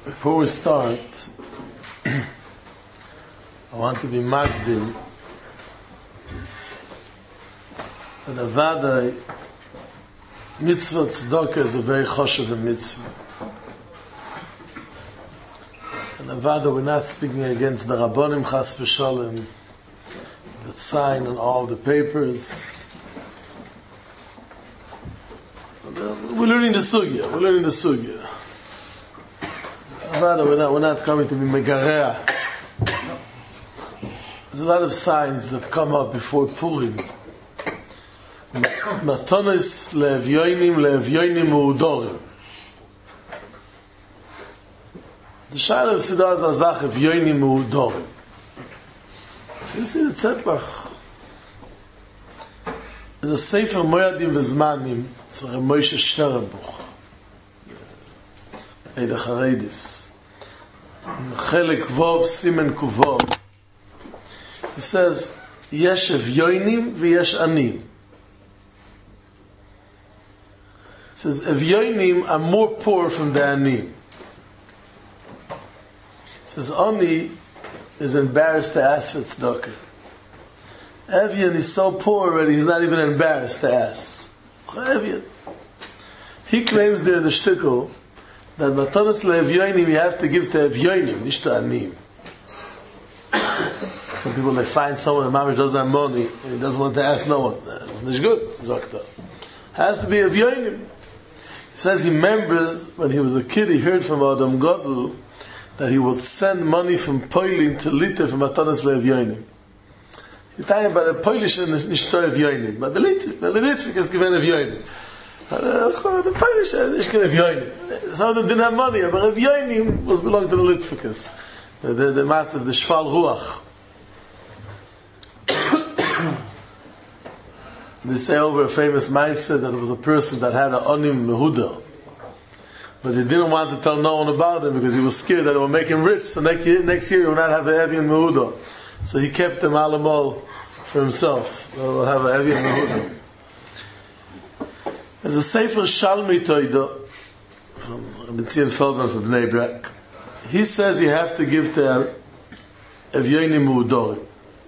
Before we start, I want to be magdil that Avada mitzvah tzedakah is a very choshev mitzvah. And Avada, we're not speaking against the Rabbonim Chas v'Sholem that sign on all the papers. We're learning the sugya. We're not coming to be megareah. There's a lot of signs that come up before Purim. Matonis le'evyoinim u'udorim. The Shayla of Sidaz Azach evyoinim u'udorim. You see the Tzedlach. There's a Sefer Moyadim v'Zmanim. It's a Moshe Sternbuch. Eida Chareidis. Chelek Vov Simen Kuvov. He says, Yesh evyoinim v'yesh anim. He says, evyoinim are more poor from the anim. He says, Oni is embarrassed to ask for tzedakah. Evyon is so poor already, he's not even embarrassed to ask. Evyon. He claims there in the shtickle that matanas le'evyoinim you have to give to evyoinim, nicht to anim. Some people, they find someone that mamish doesn't have money and he doesn't want to ask no one. That's not good, Zokta. Has to be evyoinim. He says he remembers when he was a kid, he heard from Adam Godel that he would send money from Poilin to Lita from matanas le'evyoinim. He's talking about the Polish and nicht to evyoinim, but the Litvic is given evyoinim. The Polish is given evyoinim. Some of them didn't have money, but evyoinim was belonged to the Litvics. The matzv, the Shval Ruach. They say over a famous Maisa that there was a person that had an Onim Mehuda, but he didn't want to tell no one about him because he was scared that it would make him rich. So next year he would not have an Evian Mehuda. So he kept them alamol for himself. He will have an Evian Mehuda. There's a Sefer Shalmi Toida from Rabbi Tzion Feldman from Bnei Brak. He says you have to give to Evyoinim U'udorim.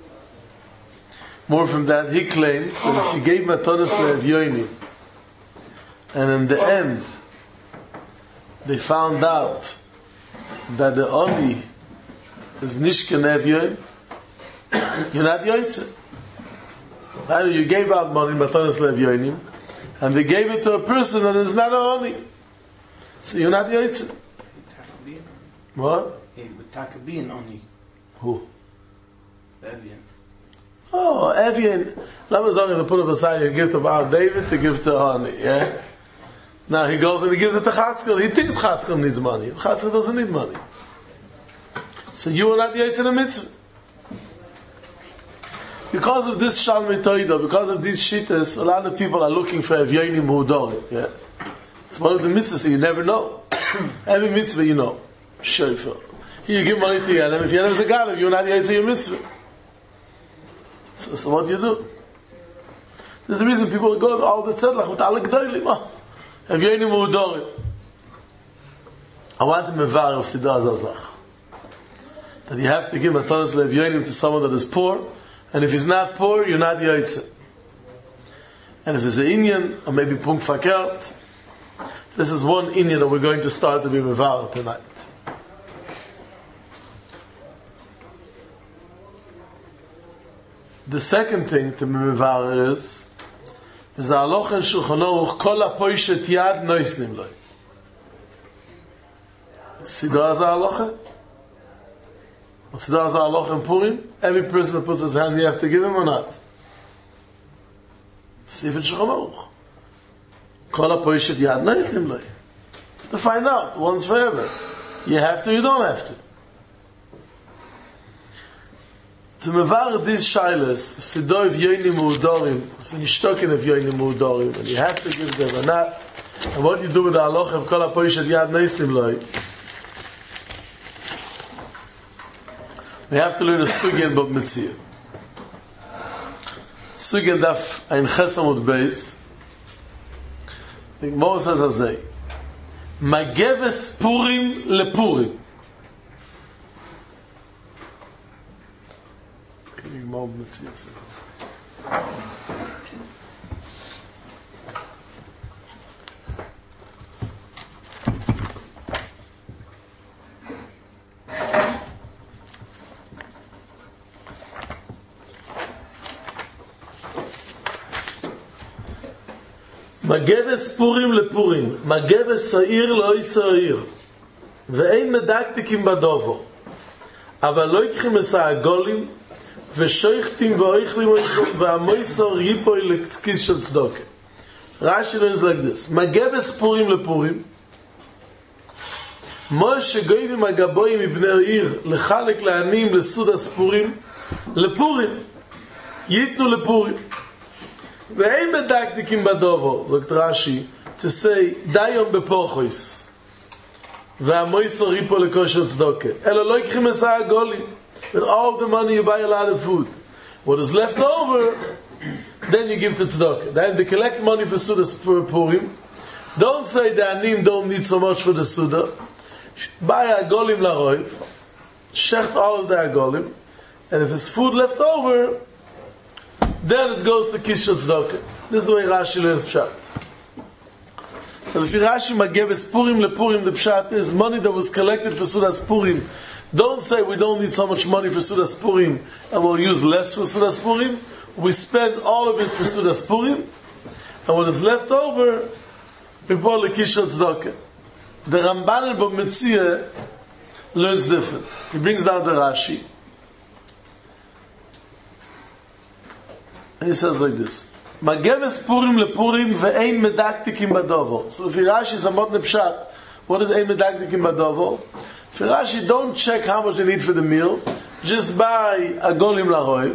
More from that, he claims that if you gave matanos le'evyoinim, and in the end, they found out that the Oni is nishken evyoin, you're not yoytze. Either you gave out money, matanos le'evyoinim, and they gave it to a person that is not a Oni. So you're not yoytze. What? Hey, but Takabin Oni. Who? Evyon. Oh, Evian. Not as long as they put up aside you give to Baal David to give to Hani, yeah? Now he goes and he gives it to Chatzkel. He thinks Chatzkel needs money. Chatzkel doesn't need money. So you are not the Yitzhak Mitzvah. Because of this Shalmei Toida, because of these Shittas, a lot of people are looking for Evyoinim U'udorim, yeah? It's one of the mitzvahs, so you never know. Every mitzvah you know. Shofar. You give money to Yenem. If Yenem is a Galev, you're not the Yitzhak Mitzvah. So what do you do? There's a reason people go all the tzedlach with alle g'dolim. Evyoinim u'udorim. I want to mevar of Sidaz Azach that you have to give matanos le'evyoinim to someone that is poor, and if he's not poor, you're not yoytze. And if it's an Inyan, or maybe Punk Fakert, this is one Inyan that we're going to start to be mevar tonight. The second thing to be mevar is a halacha in Shulchan Aruch kol hapoishet yad noisnim loy. Siddur az halacha? Siddur az halacha in Purim? Every person that puts his hand, you have to give him or not? See if it's Shulchan Aruch. Kol hapoishet yad noisnim loy. To find out once forever. You have to, you don't have to. To mevar these shilas, Sidor Evyoinim U'udorim, so nishtokin Evyoinim U'udorim, and you have to give them or not, and what you do with the halacha of kol hapoishet yad noisnim loy, we have to learn a sugya in Bab Metzia. Sugya in Daf Ein Ches Amud Beis, the Gemara says as Mageves Purim lePurim. מגבס פורים לפורים, מגבס העיר לא יסעיר, ואין מדקדקים בדובו, אבל לא יקחים הסעגולים, ושייכתים ואויכלים והמויסור ייפוי לכיס של צדוקה. רש"י learns like this. מגבס פורים לפורים, משה גויבים הגבויים מבני העיר לחלק לעניים לסוד הספורים, לפורים, ייתנו לפורים. ואין מדקדקים בדובו, זאת רש"י, to say, דיום בפוחויס, והמויסור ייפוי לכושר צדוקה. אלא לא יקחים הסעגולים. With all the money you buy a lot of food. What is left over, then you give to tzedakah. Then they collect money for Suda Purim. Don't say the anim don't need so much for the Suda. Buy a golim laroiv, shecht all of the golim, and if there's food left over, then it goes to Kish tzedakah. This is the way Rashi learns Pshat. So if Rashi Mageves Purim lePurim, the Pshat is money that was collected for Suda Purim. Don't say we don't need so much money for Sudas Purim and we'll use less for Sudas Purim. We spend all of it for Sudas Purim, and what is left over, we pour Lekisha Tzedakah. The Ramban in B'Metzia learns different. He brings down the Rashi, and he says like this: Mageves Purim lePurim ve'ein medaktikim badovo. So if Rashi is a modern pshat, what is ein medaktikim badovo? For Rashi, don't check how much they need for the meal. Just buy a golim laroiv.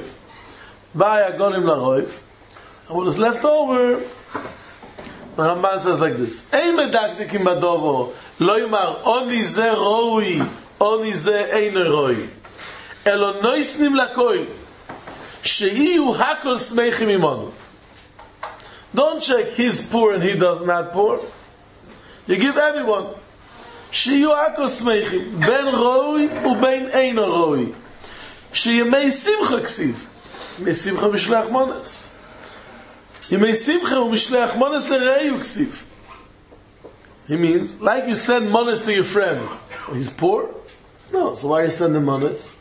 And what is left over, the Ramban says like this: Ein medakdikim badovo, lo yimar, oni ze roi, oni ze ein roi. Elo noisnim lakoil, she'iyu hakol smeichim imonu. Don't check he's poor and he does not poor. You give everyone. שיהיו הכל שמחים, בין רוי ובין אינו רוי. שימי שמחה כסיב. ימי שמחה משלח מונס. ימי שמחה ומשלח מונס לראיו כסיב. He means, like you send mones to your friend. He's poor? No, so why are you sending mones?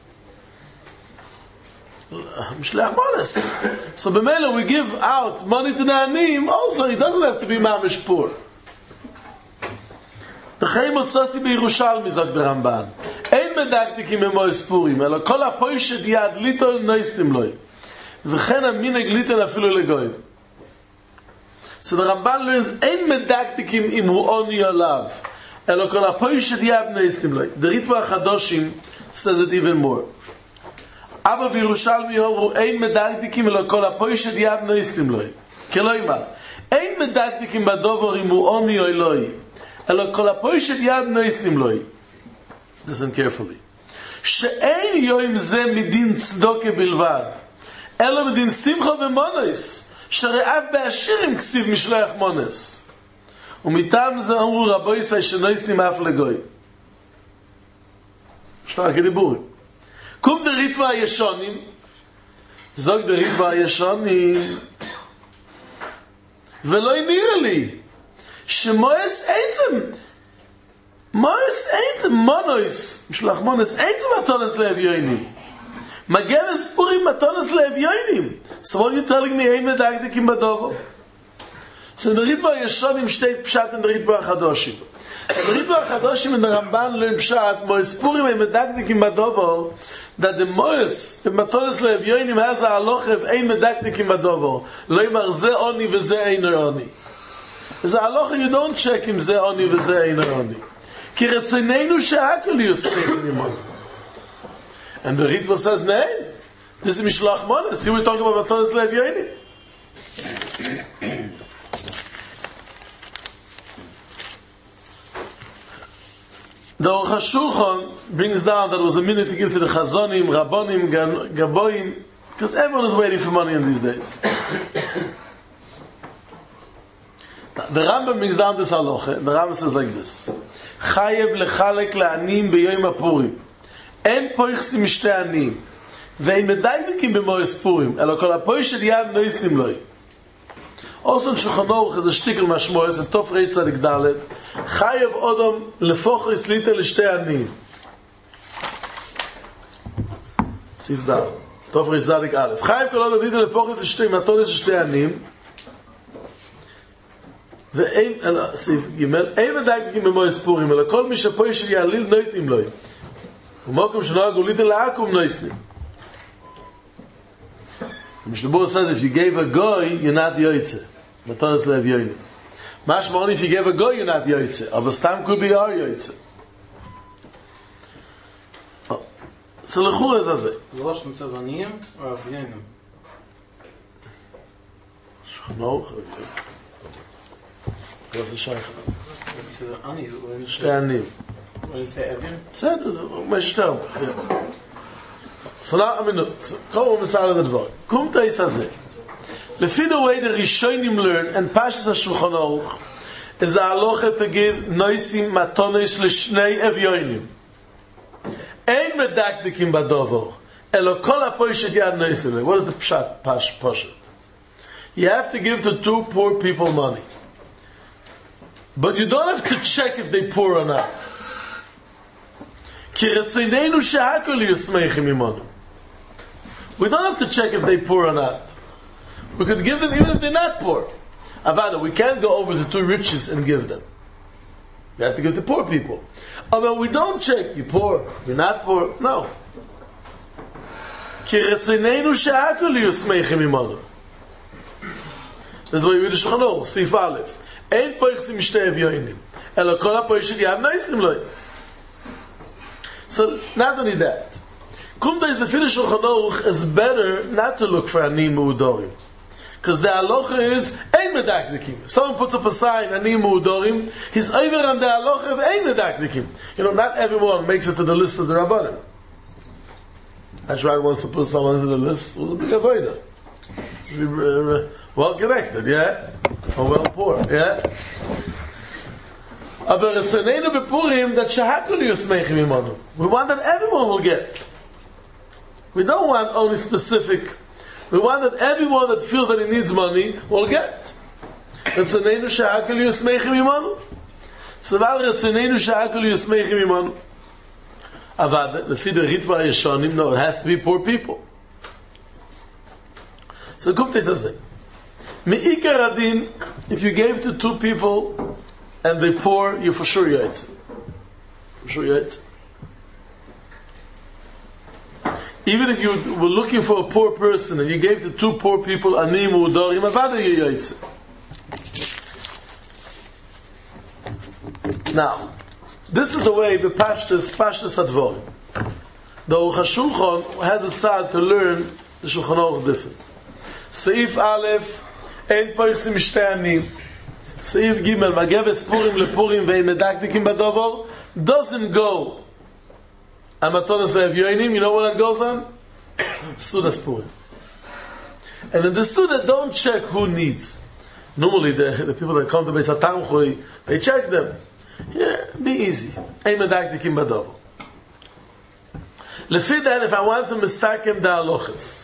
Mishlech mones. So b'mela we give out money to the anim, also he doesn't have to be mamish poor. בחיים מוצאסי בירושלמי, זאת ברמב"ן. אין מדקדקים ממויס פורים, אלא כל הפוישת יד ליטול נויסטים לוי. וכן המינג ליטל אפילו לגויים. So the Ramban learns, אין מדקדקים אם הוא עוני עליו, אלא כל הפוישת יד נויסטים לוי. The Ritva HaChadoshim says it even more. אבל בירושלמי אומרו, אין מדקדקים אלא כל הפוישת יד נויסטים לוי. כלא יאמר, אין מדקדקים בדובר אם הוא עוני או אלוהי. אלא כל הפוישת יד נויסטים לוי. Listen carefully. שאין יום זה מדין צדוקה בלבד, אלא מדין שמחה ומונס, שרעב בעשירים כסיב משלח מונס. ומטעם זה אמרו רבו ישראל שנויסטים אף לגוי. שטר כדיבורים. קום דריטווה הישונים, זוג דריטווה הישונים, ולא נראה לי, שמויס עצם מונויס, משלח מונס עצם מתונס לאביונים. מגבס פורים מתונס לאביונים. So what are you telling me? אין מדקדקים בדובו. So in the Ritva Yeshonim steht Pshat in the Ritva HaChadoshim. In the Ritva HaChadoshim in the Ramban learn Pshat, Mois Purim ein medakdikim badovo, that the Mois, the Matonis Le'evyoinim has a halacha ein medakdikim badovo. Lo yimar ze oni v'ze einer oni. There's a halacha you don't check him ze oni v'ze einer oni. Ki retzoneinu she'akol yuspeich nimon. And the Ritva says, nein, this is Mishlach Mones. Here we're talking about Matonis Le'evyoinim. The Aruch HaShulchan brings down that it was a minute to give to the Chazonim, Rabbonim, Gaboim, because everyone is waiting for money in these days. The Rambam brings down this halacha. The Rambam says like this: Chayev lechalek la'anim b'yom ha'purim. En poichsim shtei anim. Ve'en medaydikim b'mois purim. Elo kol ha'poich shel yad noisnim loi. Also in Shulchan Aruch is a shtickle mashmoes in Tov Reish Tzadik Dalet. Chayev odom lefochis liter l'shtei anim. Sif Dal. Tov Reish Tzadik Aleph. Chayev kol odom liter lefochis l'shtei matonis l'shtei anim. ואין, סעיף ג' אין מדייקים במועס פורים, אלא כל מי שפוי של יעליל נויתנים לוי. ומוקם שנוהגו ליתן לעקום נויסנים. Mishnah says if you gave a goy, you're not yoytze. Matanas lev yoynim. Mashma only if you gave a goy, you're not yoytze. Aber stam could be our yoytze. So lechur is azeh. Rosh mitzvah or yoynim? Shulchan Aruch. Was the shaykhs? שתי עניים. בסדר, זה מה שתיים. סלח אמינות. קודם מסער לדבר. קום תאיס הזה. לפי the way the Rishonim learn and Pashas HaShulchan Aruch is the halacha to give noisim matonis לשני אביונים. אין מדקדקים בדובר. אלא כל הפוישת יד noisim. What is the pshat? Pashat. You have to give to two poor people money. But you don't have to check if they poor or not. We don't have to check if they poor or not. We could give them even if they're not poor. Avada, we can't go over the two riches and give them. We have to give the poor people. Oh, but we don't check. You poor, you're not poor. No. That's why we read the Shulchan Aruch, Sif Aleph. אין פויכסים משתי אביונים אלא כל הפויך של יד נויסנים לוי. So not only that, Kumta is the finish of Shulchan Aruch is better not to look for Ani Mu'udorim, because the halacha is ein medakdikim. If someone puts up a sign Ani Mu'udorim, he's over on the halacha of ein medakdikim. You know, not everyone makes it to the list of the Rabbanim. That's why wants to put someone into the list with a big avoider. Well connected, yeah? Or well poor, yeah? Aber Retzonenu bepurim that shehakol yusmeichim imanu. We want that everyone will get. We don't want only specific. We want that everyone that feels that he needs money will get. Retzonenu shehakol yusmeichim imanu. Saval Retzonenu shehakol yusmeichim imanu. Avad, lefi the Ritva Yeshonim, no, it has to be poor people. So Kumte says it. Me'ikar adin, if you gave to two people and they poor, you for sure yaitz. For sure yaitz. Even if you were looking for a poor person and you gave to two poor people ani mu'udorim, avada you yaitz. Now, this is the way the Pashtas Advorim. The Aruch HaShulchan has a tzad to learn the Shulchan Aruch different. Seif Aleph, ein poichsim shtei anim. Seif Gimel, Mageves Purim lepurim ve'in medakdikim badover, doesn't go on Matonos le'evyoinim. You know what it goes on? Sudas Purim. And in the Suda, don't check who needs. Normally, the people that come to Beis HaTamchui, they check them. Yeah, be easy. Ein medakdikim badover. Lefi that, if I want to misakem the halachas,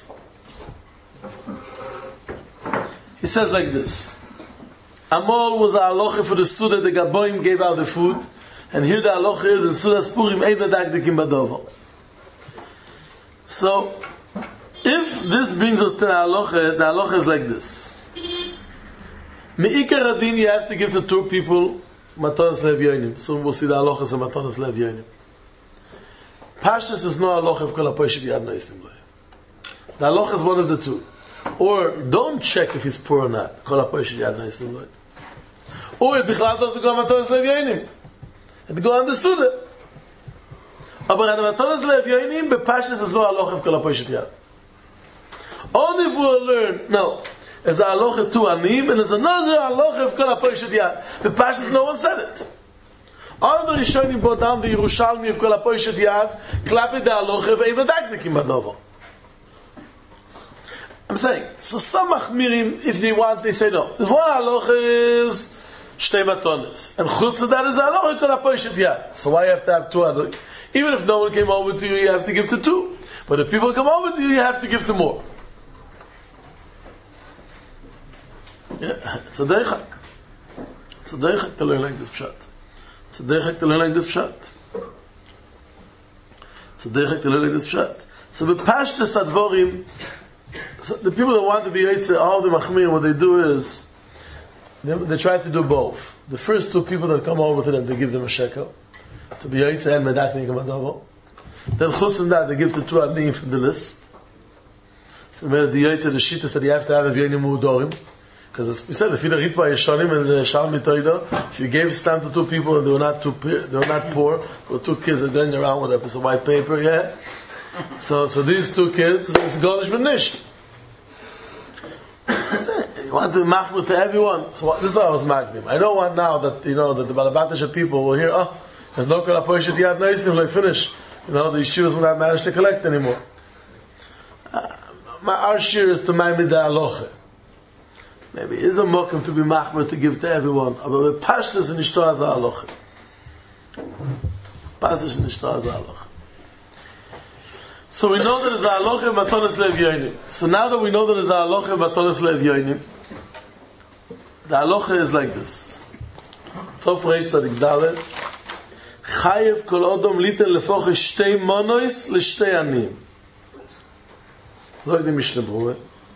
he says like this: Amol was a halacha for the Suda, the Gaboim gave out the food, and here the halacha is in Sudas Purim ein medakdikim badover. So, if this brings us to the halacha is like this: Me'ikar adin, you have to give to two people matanas le'evyonim. Soon we'll see the halachas of matanas le'evyonim. Pashtas is no halacha of kol hapoishet yad noisnim lo. The halacha is one of the two. Or don't check if he's poor or not. Kol hapoishet yad noisnim lo. Or it bichlal doesn't go on matanas le'evyonim. It go on the Suda. But on matanas le'evyonim, but Pashtas is no halacha of kol hapoishet yad. Only if we'll learn, no, there's a halacha to anim, and there's another halacha of kol hapoishet yad. The Pashtas, no one said it. All the Rishonim brought down the Yerushalmi of kol hapoishet yad, clapping the halacha of ein medakdikim badover. I'm saying, so some machmirim, if they want, they say no. The one halacha is shtei matonis. And chutz of that is aloch kol hapoishet yad. So why you have to have two adoi? Even if no one came over to you, you have to give to two. But if people come over to you, you have to give to more. Yeah, it's a deichak. It's a deichak to learn like this pshat. It's a deichak to learn like this pshat. It's a deichak to learn like this pshat. So b'pashtus advorim, so the people that want to be Yitzeh, all the machmir, what they do is, they try to do both. The first two people that come over to them, they give them a shekel. To be Yitzeh and medaknik amadovo. Then chutz from that, they give the two adnim from the list. So the Yitzeh, the shittas that you have to have Evyenim U'udorim. Because as we said, if you don't Ritva Yeshonim and the Shalom B'Toido, if you gave stamp to two people and they were not poor, there were two kids that are going around with a piece of white paper, yeah? So these two kids, it's Golish B'Nish. You want to be machmir to everyone. So this is how I was magnim. I don't want now that, that the Balabatasha people will hear, there's no kol hapoishet yad noisnim, like finish. The yeshivas will not manage to collect anymore. Our shir is to ma'amid ha'aloche. Maybe it is a mokum to be machmir to give to everyone. But with pashtus and ishto az ha'aloche. Pashtus and ishto az ha'aloche. So we know that there's a halacha matonis le'evyonim. So now that we know that there's a halacha matonis le'evyonim, the halacha is like this. Tov reish tzadik dalet. Chayev kol odom liten lefoche shtei monois l'shtei anim. Zog di Mishnah Berurah.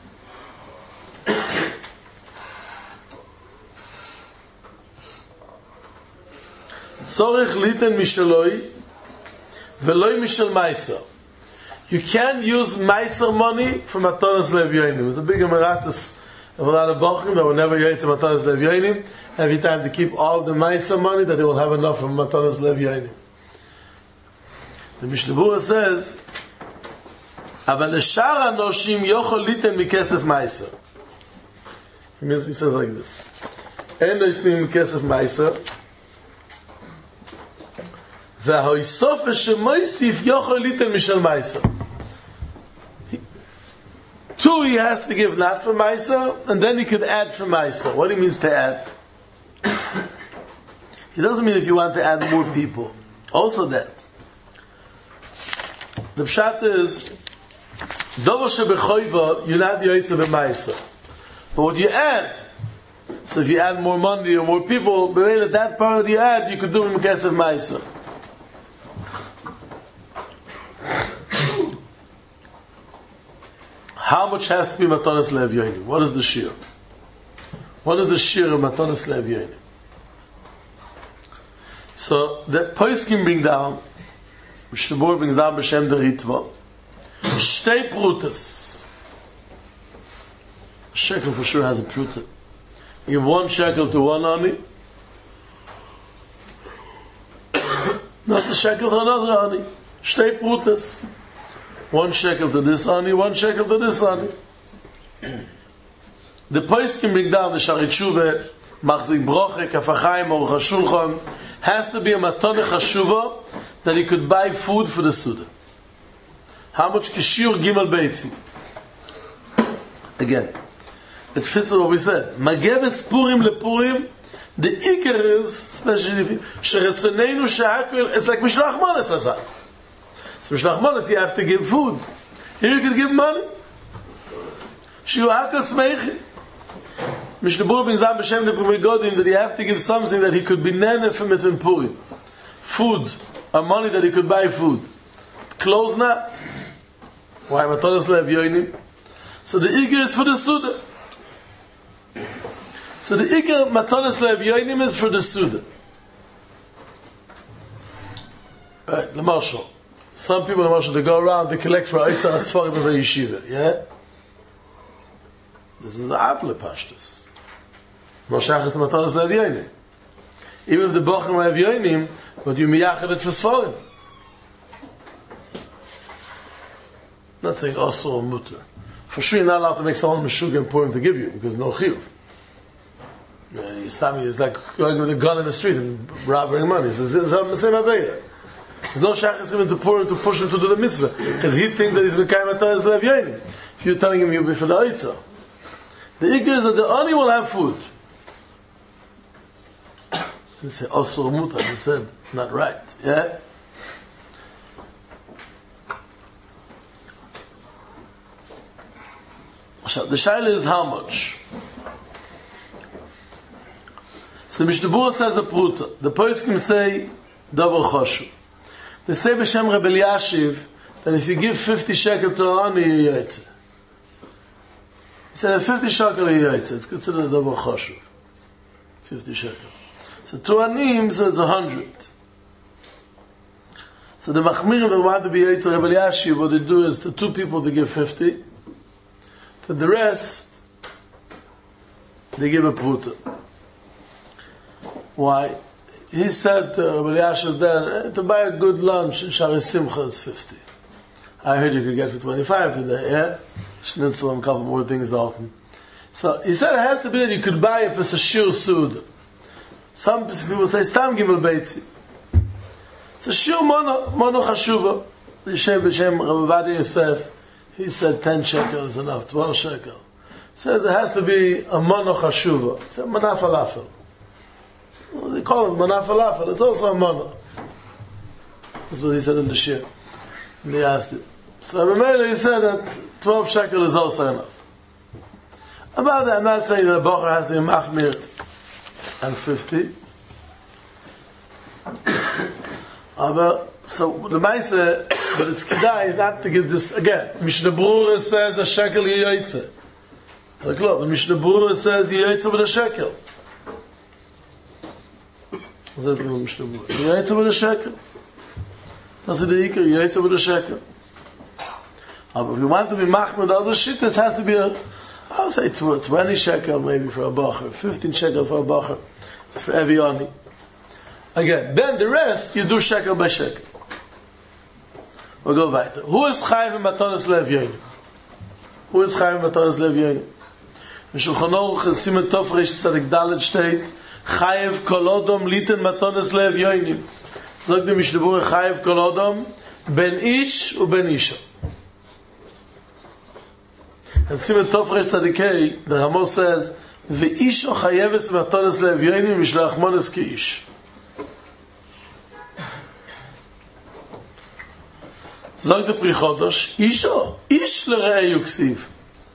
Tzorech liten mishaloi veloi mishal ma'aser. You can't use ma'aser money for matonis le'evyonim. There's a big emiratus of a lot of bochim that will never yaitz matonis le'evyonim. Every time to keep all the ma'aser money that they will have enough for matonis le'evyonim. The Mishnah Berurah says, "Aval l'shar anoshim yochol liten mikesef ma'aser." He says like this: "En noisnim mikesef ma'aser, ve'hoisof shemoisif yochol liten mishal ma'aser." Two, he has to give not for Maisa, and then he could add for Maisa. What he means to add? He doesn't mean if you want to add more people. Also that. The pshat is, Dovo shebechoiva, you're not the Yitzeh b'Maisa. But what you add, so if you add more money or more people, but at that part you add, you could do in Mekesef Maisa. How much has to be matonis le'evyonim? What is the shir? What is the shir of matonis le'evyonim? So the Poiskim bring down, Mishnah Berurah brings down b'shem the Ritva, shtei prutas. A shekel for sure has a pruta. You give 1 shekel to one ani, not a shekel to another ani. Shtei prutas. 1 shekel to this ani, 1 shekel to this ani. The Poiskim bring down the Shaarei Teshuva, Machzik Broche, Kaf HaChaim, Aruch HaShulchan, has to be a matoneh chashuva that he could buy food for the Suda. How much Kishur Gimel Beitzim? Again, it fits with what we said. Mageves Purim lePurim, the Iker is, especially if Sheretzoneinu She'akol, it's like Mishlach Manas Hazak. So Mishlach Manas, you have to give food. Here you can give money. Shiu Hakol Smeichi. Mishnah Berurah brings down b'shem the Purei Godim that he have to give something that he could be nene from it in Purim. Food, or money that he could buy food. Clothes not. Why? Matonis le'evyonim. So the Iker is for the Suda. So the Iker Matonis le'evyonim is for the Suda. Right, the Marshal. Some people, the Marshal, they go around, they collect for Eitzah Asfarim of the Yeshiva. Yeah? This is the Apple Pashtus. Moshach is the Matonis le'evyonim. Even if the Bochum le'evyonim, but you miyachad it for Sfarim. Not saying also or mutter. For sure you're not allowed to make someone meshug and pour him to give you, because no chiyuv. It's like going with a gun in the street and robbing money. It's the same idea. There's no shachas even to pour him, to push him to do the mitzvah, because he thinks that he's mekayim Matonis le'evyonim. If you're telling him you'll be for the Eitzah. The Iker is that the Ani will have food. They say Osur Mutar. He said, not right. Yeah? So the shaila is how much? So the Mishnah Berurah says a pruta. The poskim say double choshu. They say b'shem Rebbe Elyashiv that if you give 50 shekel to an ani, you yaitze. He said 50 shekel you yaitze. It's considered a double choshu. 50 shekel. So to anim, so it's 100. So the machmirim that want to be yaitze Rebbe Elyashiv, what they do is to two people they give 50. To the rest, they give a pruta. Why? He said to Rebbe Elyashiv then, to buy a good lunch in Shari Simcha is 50. I heard you could get for 25 in there, yeah? Schnitzel and a couple more things often. So he said it has to be that you could buy a piece of shir sud. Some people say, Stam Gimel Beitzi. It's a shir mono chashuva. The Shem B'Shem Rav Ovadia Yosef, he said 10 shekel is enough, 12 shekel. He says it has to be a mono chashuva. He said mana falafel. They call it mana falafel. It's also a mono. That's what he said in the shir. And he asked him. So Ramela, he said that 12 shekel is also enough. About that, I'm not saying that a bocher has to be machmir and 50. So the Maisa, but it's kedai not to give this again. Mishnah Berurah says a shekel yaitze. Like look, the Mishnah Berurah says yaitze with a shekel. What says the Mishnah Berurah? Yaitze with a shekel. That's the ikar yaitze with a shekel. But if you want to be machmir, the other shit, this has to be a, I would say 20 shekel maybe for a bocher, 15 shekel for a bocher, for every ani. Again, then the rest you do shekel by shekel. We'll go back. Who is chayiv in matanos lev yonim? Who is chayiv in matanos lev yonim? In Shulchan Aruch Siman Tov Reish Tzadik Dalet steht chayiv kol odom liten matanos lev yonim. Sagt der Mishnah Berurah chayiv kol odom ben ish u ben isha. And Siman Tov Reish Tzadik Hey, the Ramo says ve'isha chayevet matanos lev yonim mishloach monos ki ish. Sagt der Pri Chodosh, ish l'rei yuksiv.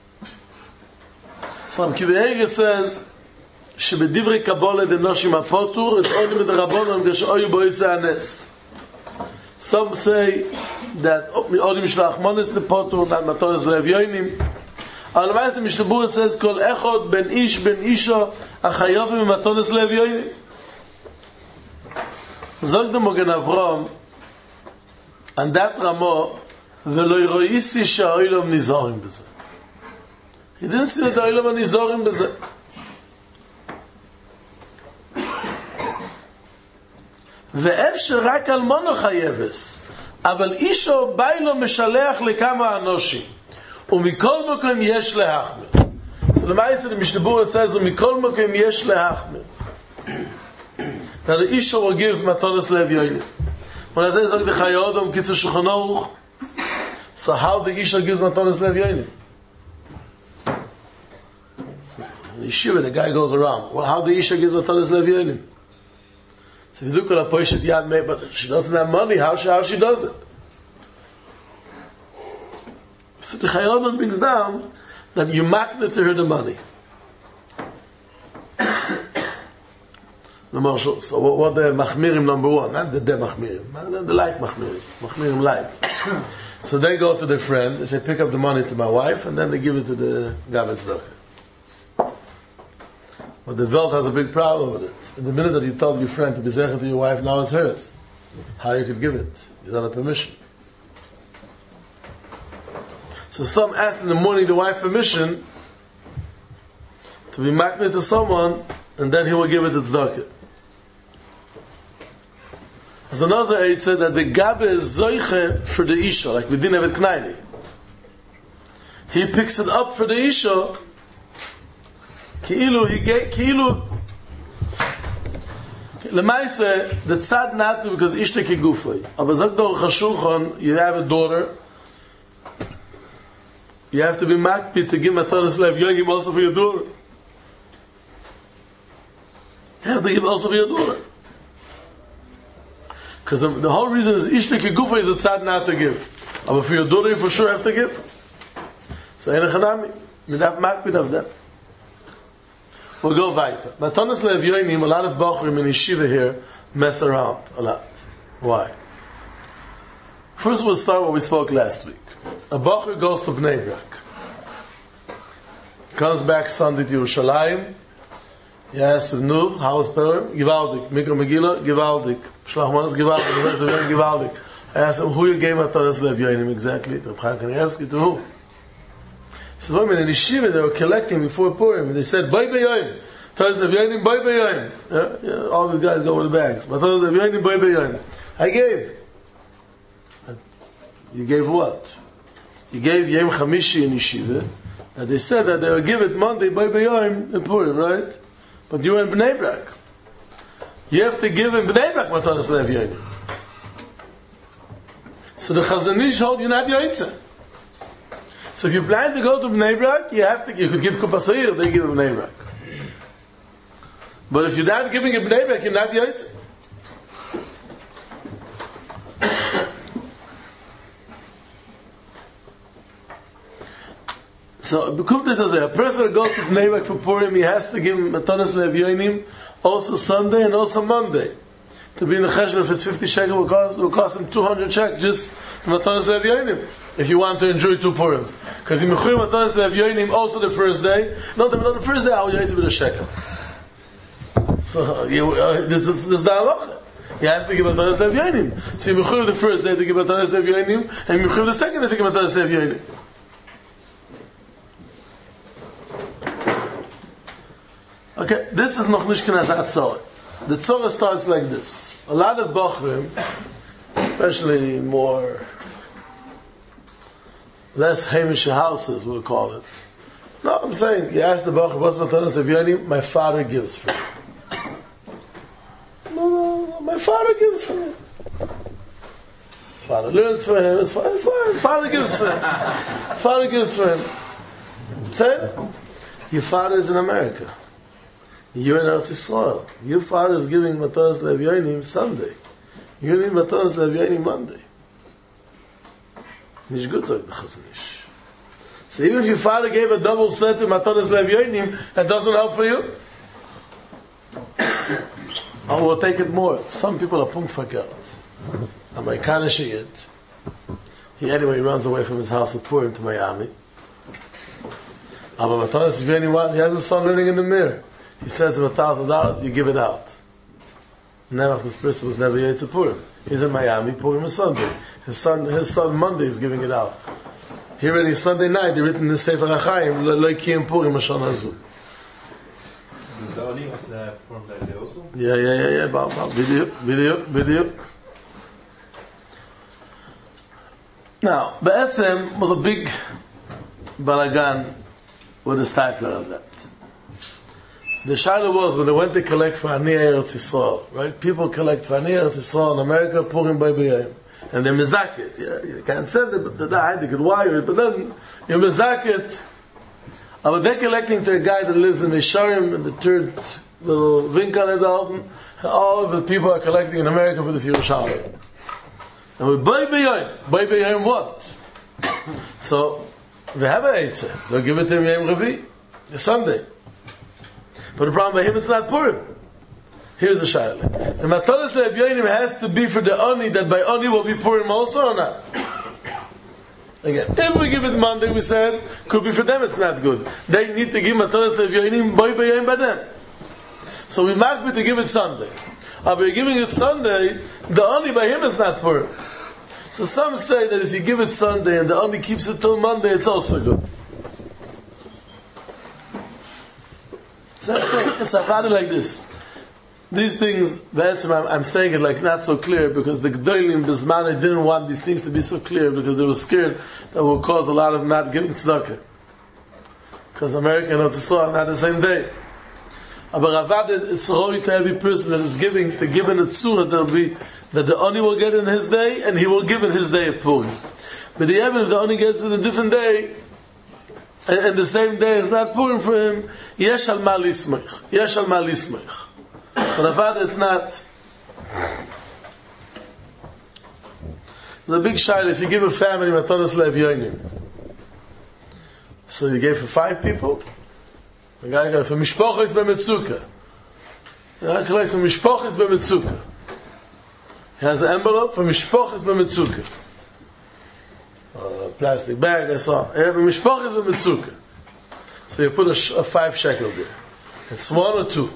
So Rav Akiva Eiger says, שבדברי קבולה דנושים הפוטור, it's only with the Rabbanon, כשאוyu boise anes. Some say that only משלח מונס לפוטור, not matones lev yonim. אבל למעט the Mishnah Berurah says, כל אחד בין איש בין אישו, החייבים ממתונס lev yonim. Sagt der Mogen Avram, and that Ramo, ולא ירואיסי שהאוילום נזהרים בזה. He didn't see that the האוילום נזהרים בזה. ואפשר רק אלמונו חייבס, אבל אישו באי לו משלח לכמה אנושים, ומכל מקום יש להחמיר. So the Meister, the Mishnah Berurah says, ומכל מקום יש להחמיר. That the Isha will give matanos lev yonim. When I say the Chayei Odom Kitzur Shulchan Aruch, so how the Isha gives matanos lev yonim? The Yeshiva, the guy goes around. Well, how the Isha gives matanos lev yonim? So if you look at a Poshet Yad Mei, but she doesn't have money, how she does it? So the Chayei Odom brings down that you makna to her the money. So what the machmirim number one, not the machmirim, the light machmirim light. So they go to their friend, they say pick up the money to my wife, and then they give it to the Gavitz Docher. But the Welt has a big problem with it. In the minute that you told your friend to be zecher to your wife, now it's hers. How you could give it? You don't have permission. So some asked in the morning the wife permission to be makneh to someone, and then he will give it its tzedakah. There's another eight said that the gabe is zoiche for the isha, like we didn't have it knaini. He picks it up for the isha. Ki'ilu lemaise the tzad natu because ishte kigufay. Aber sagt doch Chashulchan, you have a daughter. You have to be makpi to give matanos lev yonim also for your daughter. You have to give also for your daughter. Because the whole reason is Ishlik Gufa is a tzad not to give. But for your daughter, you for sure have to give. So, Ein Chanami, Midav Makbid of them. We'll go weiter. Matanas Le'Evyonim, a lot of Bachrim in Yeshiva here mess around a lot. Why? First we'll start what we spoke last week. A Bachur goes to Bnei Brak. Comes back Sunday to Yerushalayim. He asks him, "Nu, how is Purim? Givaldik. Mikra Megillah, Givaldik. Shlach Manas, Givaldik. Givaldik." I asked him, who you gave Matanas Le'Evyonim exactly? Reb Chaim Kanievsky, to who? He says, wait a minute, in Yeshiva they were collecting before Purim. They said, Boi Beyoim. Matanas Le'Evyonim, Boi Beyoim. All the guys go with the bags. Matanas Le'Evyonim, Boi Beyoim. I gave. You gave what? You gave Yom Chamishi in Yeshiva. And they said that they would give it Monday by Beyoim in Purim, right? But you were in Bnei Brak. You have to give in Bnei Brak Matanas Le'Evyonim. So the Chazon Ish hold you're not Yoitze. So if you plan to go to Bnei Brak, you could give Kupas Ha'ir, they give Bnei Brak. But if you're not giving a Bnei Brak, you're not Yoitze. So, a person that goes to Bnei Brak for Purim, he has to give Matanas Le'Evyonim also Sunday and also Monday. To be in the cheshbon, if it's 50 shekel, will cost him 200 shekel just Matanas Le'Evyonim, if you want to enjoy 2 Purims. Because you mechuyim Matanas Le'Evyonim also the first day. No, the first day, I will yaitz with a shekel. So, this is the halacha. You have to give Matanas Le'Evyonim. So you mechuyim the first day to give Matanas Le'Evyonim, and you mechuyim the second day to give Matanas Le'Evyonim. Okay, this is noch nicht as Tzorah. The Tzorah starts like this. A lot of Bachrim, especially less Hamish houses, we'll call it. No, I'm saying, you ask the Bachrim, what's Matanas Le'Evyonim? My father gives for me. No, my father gives for me. His father learns for him, his father gives for him. His father gives for him. Say, your father is in America. You're in Eretz Yisrael. Your father is giving Matanas Le'Evyonim Sunday. You're giving Matanas Le'Evyonim Monday. Nicht gut, sagt the Chazon Ish. So even if your father gave a double set to Matanas Le'Evyonim, that doesn't help for you? Or we'll take it more. Some people are punkt verkehrt. Amerikaner Shiyid. He anyway runs away from his house at Purim to Miami. Aber Matanas Le'Evyonim, he has a son living in the mirror. He sends him $1,000, you give it out. And then this person was never yet to Purim. He's in Miami, Purim is Sunday. His son Monday is giving it out. Here already Sunday night, they written in the Sefer HaChaim, Lo Kiyem Purim Hashan Hazu. The Oli was from that day also? Yeah. Bidiyuk. Now, Be'etzem was a big balagan with a stipler on that. The shaila was when they went to collect for Ani Eretz Yisrael, right? People collect for Ani Eretz Yisrael in America, Purim by B'yayim. And they're mizakit. Yeah, you can't send it, but they could wire it. But then, you're mizakit. But they're collecting to a guy that lives in Misharim, in the third little Winkel at Alton. All of the people are collecting in America for this Yerushalayim. And with by B'yayim what? So, they have a Eitzah. They'll give it to him Yom Revi, the Sunday. But the problem by him, it's not Purim. Here's the shayla. The Matanas Le'Evyonim has to be for the Oni, that by Oni will be Purim also or not? Again, if we give it Monday, we said, could be for them, it's not good. They need to give Matanas Le'Evyonim by them. So we mark it to give it Sunday. But we're giving it Sunday, the Oni by him is not Purim. So some say that if you give it Sunday and the Oni keeps it till Monday, it's also good. It's a matter like this. These things, I'm saying it like not so clear because the Gdolim Bismane didn't want these things to be so clear because they were scared that will cause a lot of not giving tzedakah. Because America and Israel are not the same day. But Ravad, it's wrong to every person that is giving, to give in a tzura that the Oni will get in his day and he will give in his day of Purim. But the Eben, if the Oni gets in a different day, and the same day is not Purim for him, Yesh al ma lismech. But Avad, it's not. There's a big shayla if you give a family matanas le'evyonim. So you gave for 5 people. The guy goes for mishpochos b'metzuka. The guy collects for mishpochos b'metzuka. He has an envelope for mishpochos b'metzuka. Plastic bag, I saw. Mishpochos b'metzuka. So you put a 5 shekel there. It's 1 or 2.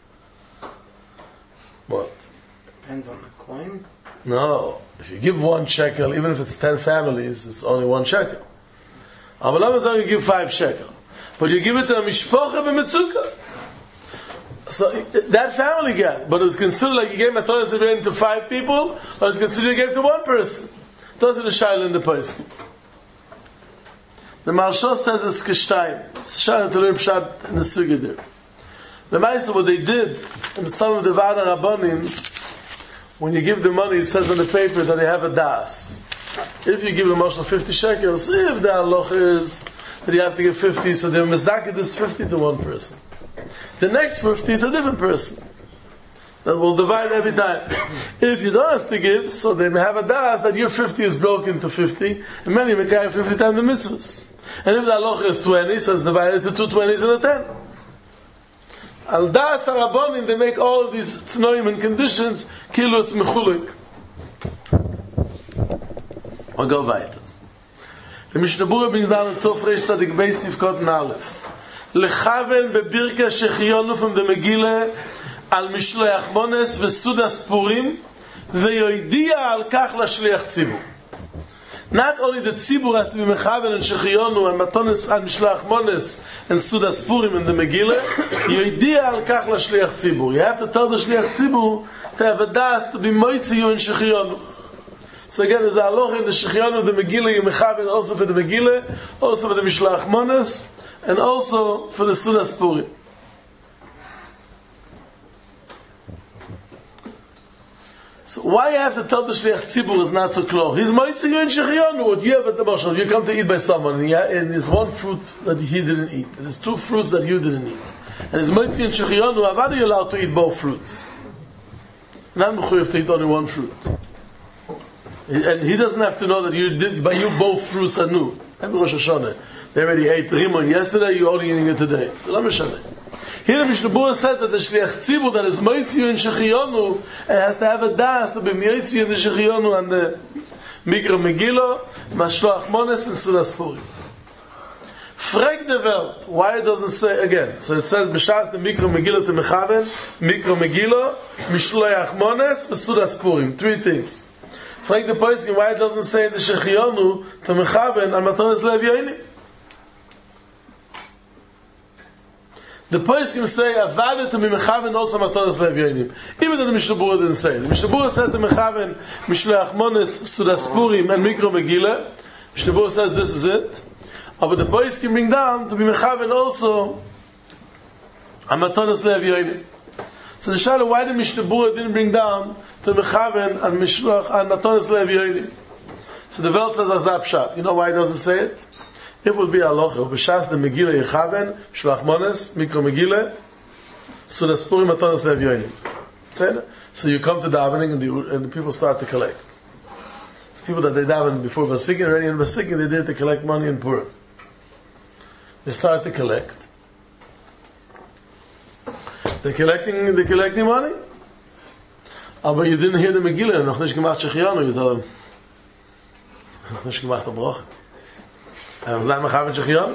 What? Depends on the coin. No. If you give 1 shekel, even if it's 10 families, it's only 1 shekel. But you give 5 shekel. But you give it to a mishpocha b'metzuka. So that family got, but it was considered like you gave matanas le'evyonim to 5 people, or it was considered you gave to 1 person. Those are the shayla in the poskim. The Maharsha says it's kishtayim. It's shayla to learn pshat in the sugi there. The Maisa, what they did in some of the Vada Rabbanim, when you give the money, it says on the paper that they have a das. If you give the mashal 50 shekels, if the halach is that you have to give 50, so they're mezaked this 50 to 1 person. The next 50 to a different person. That will divide every time. If you don't have to give, so they may have a das that your 50 is broken to 50, and many may carry 50 times the mitzvahs. And if the halach is 20, so it's divided to 2 20s and a 10. Al das harabonim, they make all of these tnoim and conditions, kilu it's mechulik. I'll go weiter. The Mishnah Berurah brings down in Tov Reish Tzadik Beis Sivkot Nalef. Lechaven bebirka shechionu from the Megillah al mishloach mones vesudas purim veyoidia al kach lashliach tzibur. Not only the tzibur has to be mechaven and shechionu and matones al mishloach mones and sudas purim in the Megillah, yoidia al kach lashliach tzibur. You have to tell the shliach tzibur to have a das to be moitziyu and shechionu. So again, there's a halacha in the shechionu of the Megillah, you mechaven also for the Megillah, also for the mishloach mones, and also for the sudas purim. So why you have to tell the shliach tzibur is not so clear. He's moitzi you in shechionu. What you have at the mashal, you come to eat by someone, and there's 1 fruit that he didn't eat, and there's 2 fruits that you didn't eat, and he's moitzi in shechionu. How are you allowed to eat both fruits? Not mechuyev to eat only 1 fruit, and he doesn't have to know that you did by you both fruits are new. Every Rosh Hashanah, they already ate rimon yesterday. You're only eating it today. So let me show you. Here the Mishnah Berurah said that the shliach tzibur that is moitzi in shechionu, it has to have a das to be moitzi in the shechionu and the mikra megillah, mashloach mones and sudas purim. Frag the welt, why it doesn't say again? So it says b'shas the mikra megillah to mechaven, mikra megillah, mishloach mones and sudas purim. 3 things. Frag the person why it doesn't say in the shechionu to mechaven and matanas le'evyonim. The poskim say avodah to be mechaven also matanas le'evyonim. Even though the Mishnah Berurah didn't say it. The Mishnah Berurah said to mechaven mishloach mones, sudas purim, and mikra megillah. Mishnah Berurah says this is it. But the poskim bring down to be mechaven also matanas le'evyonim. So the shaila, why the Mishnah Berurah didn't bring down to mechaven and mishloach and matanas le'evyonim? So the Welt says azab shat. You know why it doesn't say it? It would be halacha b'shas the Megillah yechaven shloach mones mikra megillah sudas purim matanas le'evyonim. So you come to davening and the people start to collect. It's people that they daven before Vasikin, already in Vasikin they did to collect money in Purim. They start to collect. They're collecting money. But you didn't hear the Megillah. Noch nicht gemacht shechionu. You tell them. Noch nicht gemacht the bracha. I was not mechaven shechionu.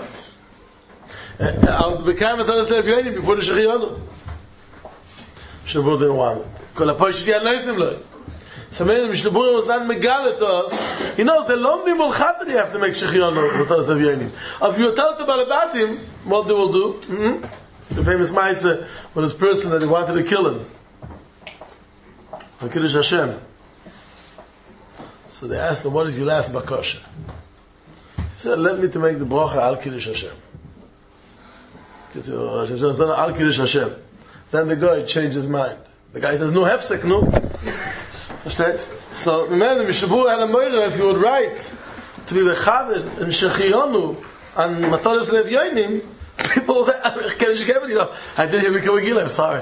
I became matanas le'evyonim before the shechionu. Mishnah Berurah didn't want it. Kol haposhit yad leisnim lo. So maybe the Mishnah Berurah was not megalit to us. He knows the lomdim ol chatri have to make shechionu matanas le'evyonim. If you tell the balabatim, what they will do? The famous Maisa with this person that they wanted to kill him. On Kiddush Hashem. So they asked him, what is your last bakasha? He said, let me to make the bracha al Kiddush Hashem. Al Kiddush Hashem. Then the guy changed his mind. The guy says, no hefsek, no. So remember, the Mishnah Berurah had a moira, if you would write to be mechaven and shechionu and matanas le'evyonim, people say, I didn't hear Mikra Megillah, I'm sorry.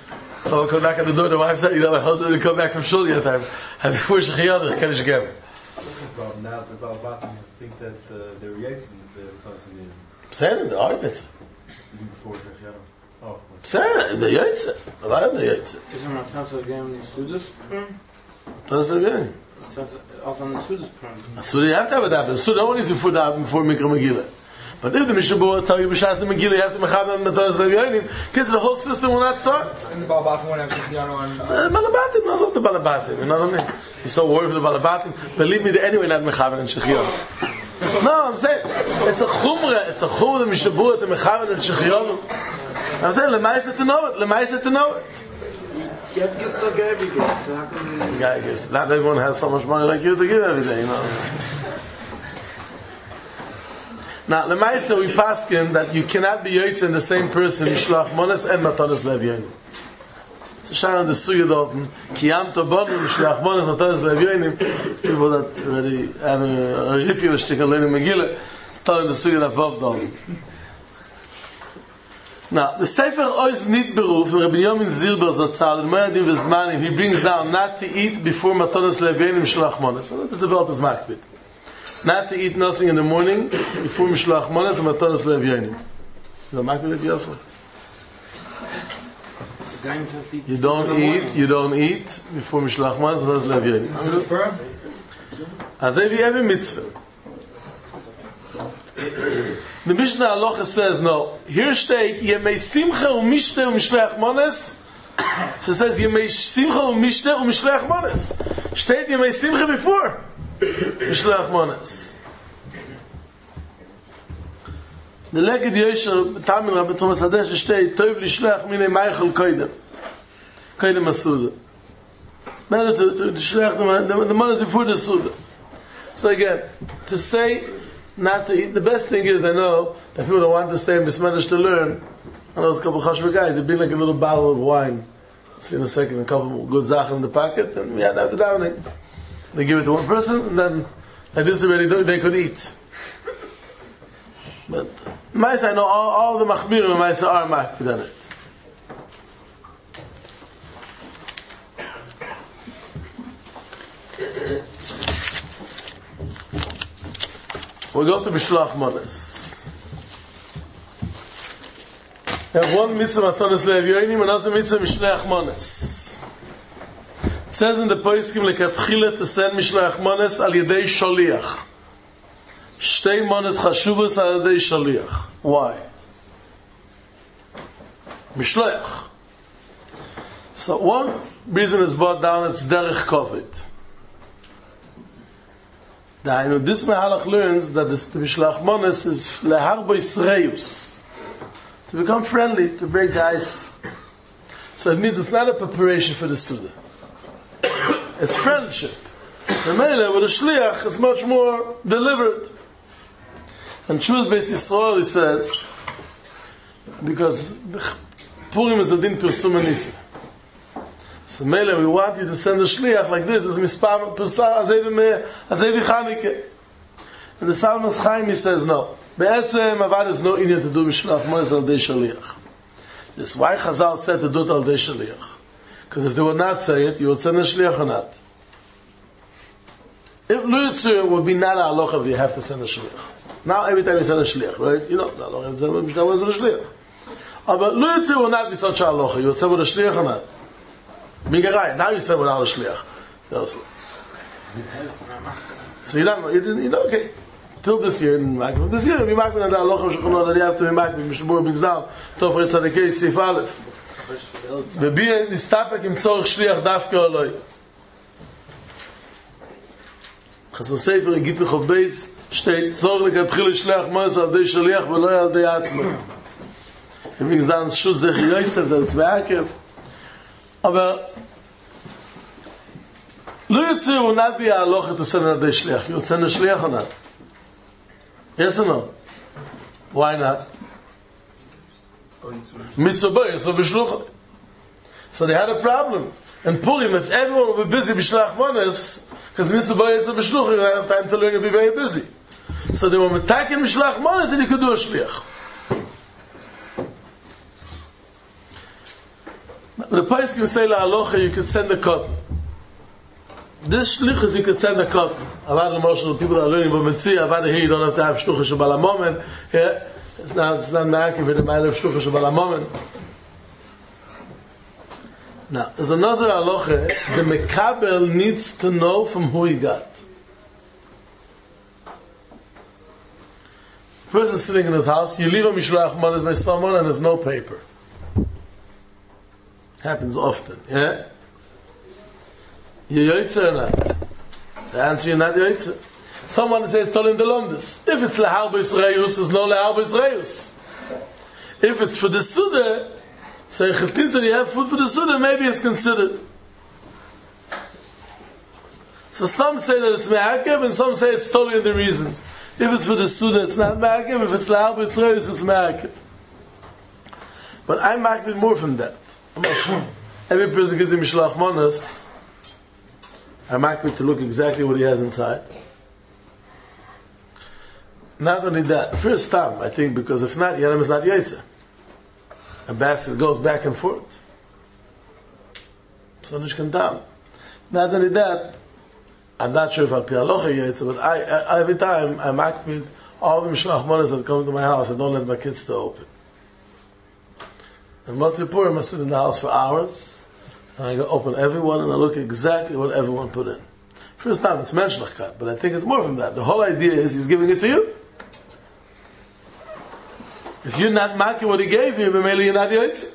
So I come back at the door, the wife said, my husband didn't come back from shul yet. I'm before shechionu, Kiddush Gevin. What's the problem now? The Balabatim think that they're Yates and the person in בסדר, זה עוד יצא. even before Techiano. Oh, of course. בסדר, זה יצא. אולי זה יצא. Is er nog zelfs again in Sudas perm? אתה עושה גני. Also in Sudas perm. So you have to have a daven. So no one is before Mikra Megillah. But if the Mishnah Berurah tell you B'shas the Megillah, you have to mechaber Matanas Levyonim, because the whole system will not start. And the Balabatim won't have Shechianu and... Balabatim, no, not the Balabatim. You know what I mean? He's so worried for the Balabatim. Believe me, they're anyway not mechaber and Shechianu. No, I'm saying it's a chumrah. It's a chumrah. The Mishnah Berurah to mechaber and Shechianu. I'm saying lemaisa to know it. Lemaisa to know it. You still get every day, so how come you... Yeah, I guess not everyone has so much money like you to give every day, you know. Now, lemaisa we paskin that you cannot be yotze in the same person mishloach monas and matanas levyonim. To shine on the suya dalton kiyam tobonu mishloach monas matanas levyonim. People that already have a rifio shtick of learning Megillah, it's telling the suya that vav dalton. Now, the Sefer Oz Nit Beruf, Rabbi Yomin Zilber Zatzal, and Moedim Vizmanim, he brings down not to eat before Matanas Levyonim Mishloach Monas. So that is the Velt as Makbid. Not to eat nothing in the morning before Mishloach Monas and Matanas Levyonim. The Makbid of Yosef. You don't eat before Mishloach Monas and Matanas Levyonim. As every mitzvah. The Mishnah Halacha says no. Here state Yemei Simcha u'Mishte u'Mishleach Mones. So it says Yemei Simcha u'Mishte u'Mishleach Mones. State Yemei Simcha before Mishleach Mones. The Leked Yosher Tamin Rabbi Thomas Hadesh state Tov Lishleach Minei Meichel Koidem Asuda. It's better to shleach the Mones before the Suda. So again, to say not to eat. The best thing is, I know that people don't want to stay in Bismanish to learn. I know there's a couple of chashva guys, they bring like a little bottle of wine. See in a second, a couple of good zachen in the pocket, and we had after davening. They give it to one person, and then at this already they could eat. But Maisa, I know all the machmirim and Maisa are makbid on it. We go to Mishloach Monas. We have one mitzvah Matanas Levyonim, another mitzvah Mishloach Monas. It says in the Poskim lekatchila to send Mishloach Monas al yedei shaliach. Shtei Monas chashuvas al yedei shaliach. Why? Mishloach. So one reason is brought down, it's derech kovid. This Mahalach learns that the Mishloach Monas is leharbo Yisreus, to become friendly, to break the ice. So it means it's not a preparation for the Suda. It's friendship. The Mele with a Shliach is much more delivered. And Truth Beit Yisrael, he says, because Purim is a din Pirsum Anisi. So Mele, we want you to send a shliach like this, as mispar pesar azevi Chanukah. And the Salmas Chaim, he says no. Be'etzem avad is no inyan to do mishloach monas al dei shaliach. That's why Chazal said to do it al dei shaliach. Because if they would not say it, you would send a shliach or not. If Lutzur would be not a halacha, you have to send a shliach. Now every time you send a shliach, right? You know, the halacha is with a shliach. But Lutzur will not be such a halacha. You would say with a shliach or not. Migarai, now you say without a shliach. So you don't know, okay. Till this year, this year, we make the halacha of Shulchan Aruch that you have to be makbid. Mishnah Berurah brings down Tofret Tzadikei Sif Aleph. Bebi nistapek im tzorich shliach dafke oloi. Chasam Sefer Git B'Chov Beis steht tzorich lekatchil shliach monas al dei shliach v'lo al dei atzmo. He brings down Shut Zechi Yosef that it's Be'akev. Aber Lo Yitzir will not be a halacha to send a dei shliach. You will send a shliach or not? Yes or no? Why not? Mitzvah boy, so b'shlucha. So they had a problem. And Purim, if everyone will be busy b'shluach monas, because mitzvah boy is a b'shlucha, you don't have time to learn to be very busy. So they were metaking b'shluach monas, and you could do a shliach. The Poskim say la halacha, you could send a cotton. This shlichus you could send a cotton. About the emotional people that are learning about Mitzvah, about here you don't have to have Shlucha Shabbat HaMomen. Yeah, it's not Ma'akiv with the Ma'ale of Shlucha Shabbat HaMomen. Now, there's another halacha. The Mekabel needs to know from who he got. The person is sitting in his house, you leave a Mishloach Manos by someone and there's no paper. Happens often, yeah? You're Yoitzer or not? The answer, you're not Yoitzer. Someone says, Tolim de Lomdus. If it's Lehal B'Yisraeus, it's no Lehal B'Yisraeus. If it's for the Suda, so you have food for the Suda, maybe it's considered. So some say that it's Me'akev, and some say it's totally in the reasons. If it's for the Suda, it's not Me'akev. If it's Lehal B'Yisraeus, it's Me'akev. But I'm Me'akev more from that. I'm not sure. Every person gives him Mishloach Manos. I'm Me'akev to look exactly what he has inside. Not only that, first time, I think, because if not, Yanam is not Yaitza. A basket goes back and forth. So Nish can down. Not only that, I'm not sure if I'll be Aloha Yaitza, but I every time I'm Akpid, all the Mishloach Manos that come to my house, I don't let my kids to open. And Motzi Purim, I sit in the house for hours, and I go open everyone, and I look exactly what everyone put in. First time, it's Menschlichkeit, but I think it's more from that. The whole idea is he's giving it to you. If you're not making what he gave you, maybe you're not Yoitzi.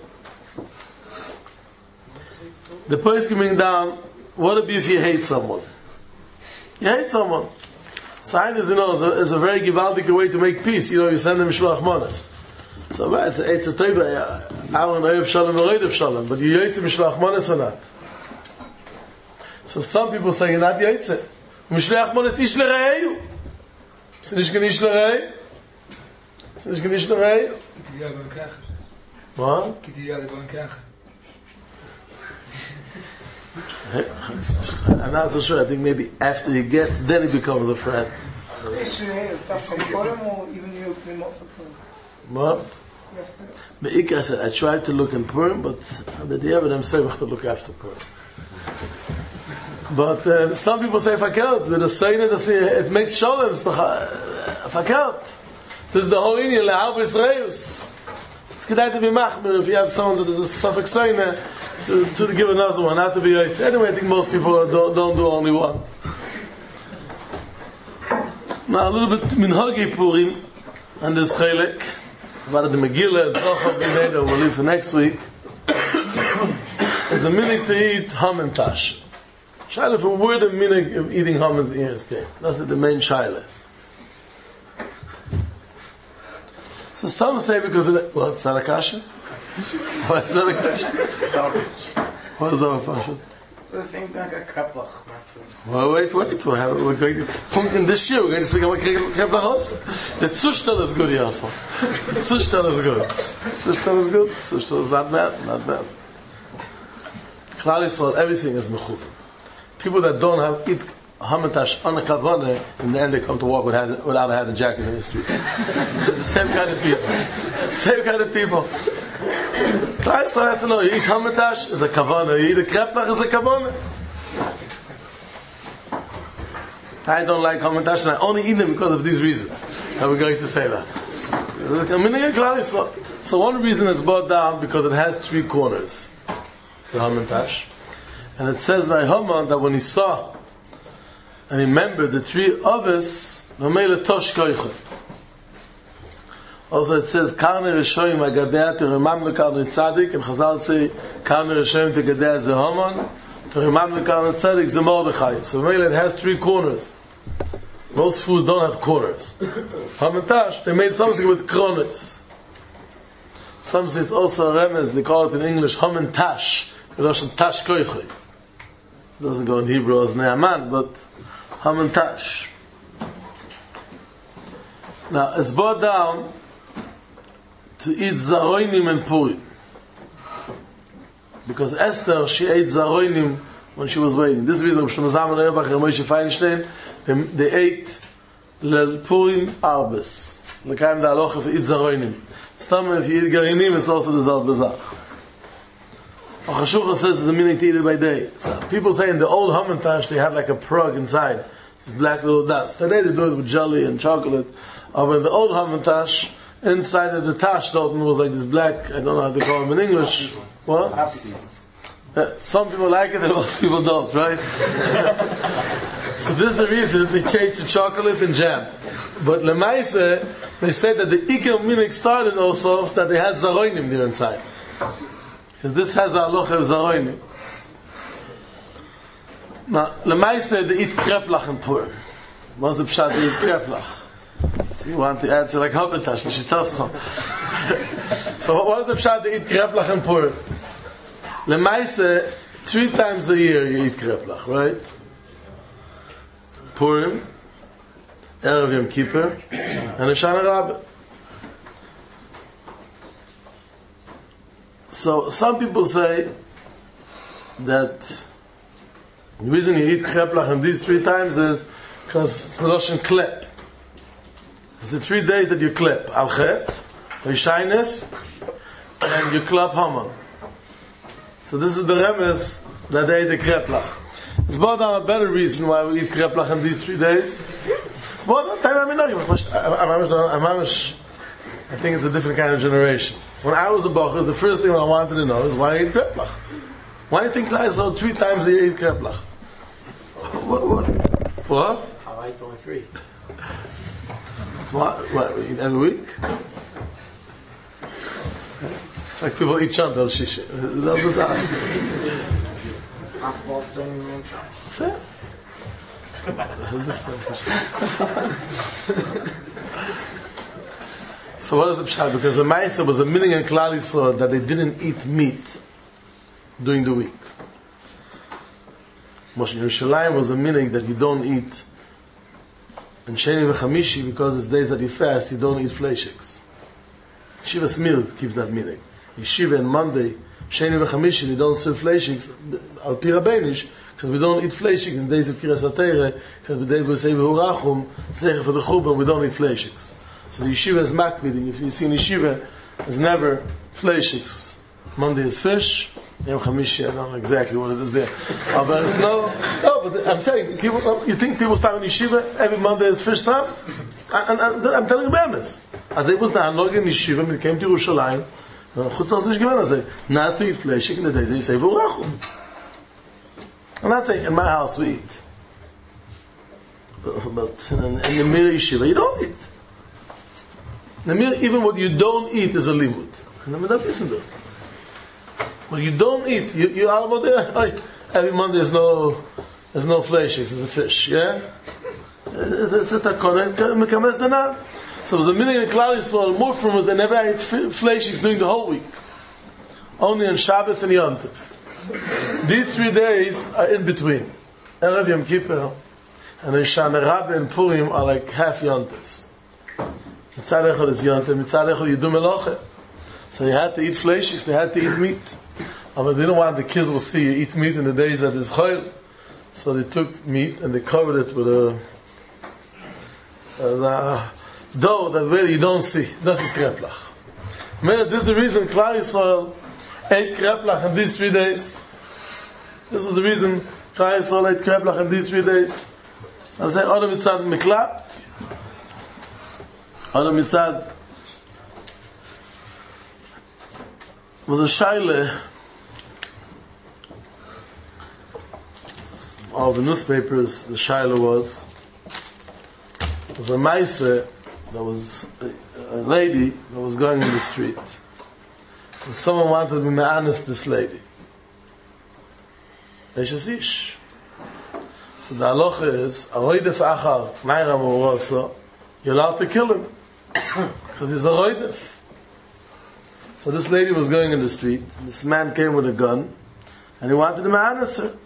The point is coming down, what would it be if you hate someone? You hate someone. Science, is a very givaldic way to make peace. You send them Mishloach Manos. So it's a teiba, Aaron Oyev Shalom or Oyev Shalom, but you Yoitzi Mishloach Manos or not? So some people say you're not Yoitzi. Mishloach Manos Ish L'Re'eyu. So Nish Gen Ish L'Re'eyu. So Nish Gen Ish L'Re'eyu. What? I'm not so sure. I think maybe after he gets, then he becomes a friend. What? I said, I tried to look in Purim, but the Diavad I'm saying to look after Purim. But some people say fakelt with the saying it makes shalom. Fakelt. This is the whole Indian Lehal B'Yisraeus. It's good to be machmir if you have someone that is a suffix saying to give another one, not to be right. Anyway, I think most people don't do only one. Now a little bit minhagi Purim and this chelek about the Megillah and Zohar B'Neder we'll leave for next week. It's a minhag to eat ham and tash. Shaila, from where the minhag of eating ham's ears came. That's the main shaila. So some say because of it, it's not a kasha? Why is that a kasha? What is that a kasha? The same thing like a kreplach. Well, wait. We're going to punk in this year. We're going to speak about kreplach also. The Zushtel is good, Yasser. The Zushtel is good. Zushtel is good. Zushtel is not bad. Klal Yisrael, everything is mechub. People that don't have eat hamatash on a kavanah, in the end they come to walk without a hat and jacket in the street. The same kind of people. Klal Yisrael has to know, you eat hamatash is a kavanah, you eat a kreplach is a kavanah. I don't like hamatash and I only eat them because of these reasons. How we're going to say that. So one reason it's brought down because it has 3 corners. The hamatash. And it says by Haman that when he saw and he remembered the 3 others, also it says Karne Rishoyim Agadea to remember Karne Tzadik, and Chazal say Karne Rishoyim to Gadea ze Haman, to remember Karne Tzadik ze Mordechai. So it has 3 corners. Most foods don't have corners. Hamatash, they made something with kronos. Some say it's also a remez, they call it in English Hamantash, Russian Tash Koichoy. It doesn't go in Hebrew as Ne'aman, but Hamantash. Now, it's brought down to eat Zaroinim and Purim. Because Esther, she ate Zaroinim when she was waiting. This is the reason Shlomo Zalman Auerbach and Moshe Feinstein, they ate Lel Purim Arbes. The kind of the halacha for eat Zaroinim. Stam, if you eat Garinim, it's also the Zal Bezach. Achashucha says it's a minute to eat it by day. So people say in the old Hamantash they had like a prug inside. These black little dots. Today they do it with jelly and chocolate. But in the old Hamantash, inside of the tash Dalton was like this black, I don't know how to call them in English. What? Some people like it and most people don't, right? So this is the reason they changed to chocolate and jam. But Lemaise, they said that the Iker Minik started also that they had Zaroinim there inside. Because this has a halacha of Zaroinim. Now, Lemaise, they eat kreplach in Purim. What's the pshat? They eat kreplach. So you want to answer like Hamantash, you should tell some. So what's the pshat? They eat kreplach in Purim. Lemaise, 3 times a year you eat kreplach, right? Purim, Erev Yom Kippur, and Hoshana Rabbah. So some people say that the reason you eat kreplach in these 3 times is because it's Meloshin klep. It's the 3 days that you klep. Al-Chet, Hoshainis, and you klep Haman. So this is the remes that they eat the kreplach. It's more than a better reason why we eat kreplach in these 3 days. It's more than time I think it's a different kind of generation. When I was a bocher, the first thing I wanted to know is why I eat kreplach. Why do you think I saw 3 times a year eat kreplach? What? I eat only 3. What? We eat every week? It's like people eat chantal shishi. That's what I That's it. So what is the pshat? Because the Maisa was a meaning in Klal Yisrael that they didn't eat meat during the week. Moshe Yerushalayim was a meaning that you don't eat in Sheni v'Chamishi because it's days that you fast, you don't eat fleishiks. Shiva Smirs keeps that meaning. Yeshiva and Monday, Sheni v'Chamishi, you don't serve fleishiks al pi Rabbeinish because we don't eat fleishiks in days of Kiras HaTeireh because we days we say v'hurachum, zeicha for the churban, we don't eat fleishiks. So the yeshiva is makbid. If you see in yeshiva, there's never fleishiks. Monday is fish. Yom Chamishi, I don't know exactly what it is there. But it's no, but I'm saying, people, you think people start in yeshiva every Monday is fish time? I'm telling you bemis. As it was the Hanog in yeshiva, when it came to Yerushalayim, chutz aus nicht gewinn, also, not to eat fleshik in the days that you say, v'urachum. I'm not saying, in my house we eat. But in the Mir yeshiva, you don't eat. The Mir, even what you don't eat is a limud. And I'm not missing this. What you don't eat, you are about there. Every Monday there's no fleishiks, there's a fish, yeah? It's a takonet, mekames danan. So it was a meaning in Klal Yisrael, more from us, they never ate fleishiks during the whole week. Only on Shabbos and Yom Tov. These 3 days are in between. Erev Yom Kippur and Hoshana Rabbah and Purim are like half Yom Tov. Mitzad echad is Yom Tov, mitzad echad you do melacha. So you had to eat fleishiks, they had to eat meat. But they didn't want the kids will see you eat meat in the days that is chayil. So they took meat and they covered it with a dough that really you don't see. This is kreplach. This is the reason Klal Yisrael ate kreplach in these 3 days. This was the reason Klal Yisrael ate kreplach in these 3 days. I say, Adam mitzad miklap. Adam mitzad was a shaila. All the newspapers, the shaila was a maisa. There was a lady that was going in the street. And someone wanted to be honest this lady. Ish. So the halacha is, Aroidef achar, Ma'ira Moroso, you're allowed to kill him. Because he's a roidef. So this lady was going in the street. This man came with a gun. And he wanted to be honest her.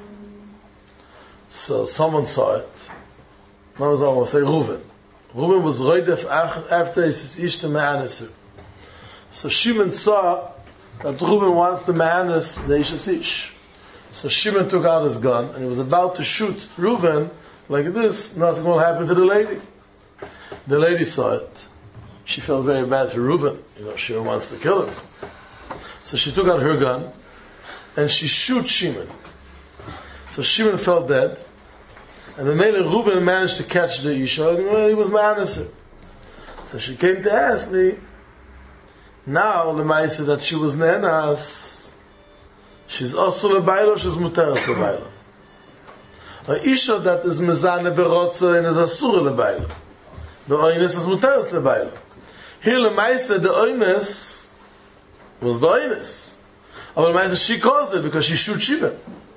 So someone saw it. One was almost say Reuven. Reuven was roidef after his ishta me'anesu. So Shimon saw that Reuven wants to me'anes the ish. So Shimon took out his gun and he was about to shoot Reuven like this. Nothing will happen to the lady. The lady saw it. She felt very bad for Reuven. Shimon wants to kill him. So she took out her gun and she shot Shimon. So Shimon fell dead. And the Mele Reuben managed to catch the Isha, and he was my answer. So she came to ask me, now the Maisa that she was Nenas, she's also Lebailo, she's Muteras Lebailo. A Isha that is Mezane Berotzo and is Asura Lebailo. The Oines is Muteras Lebailo. Here the Maisa, the Oines was the Oines. But the Maisa, she caused it because she shoot Shimon.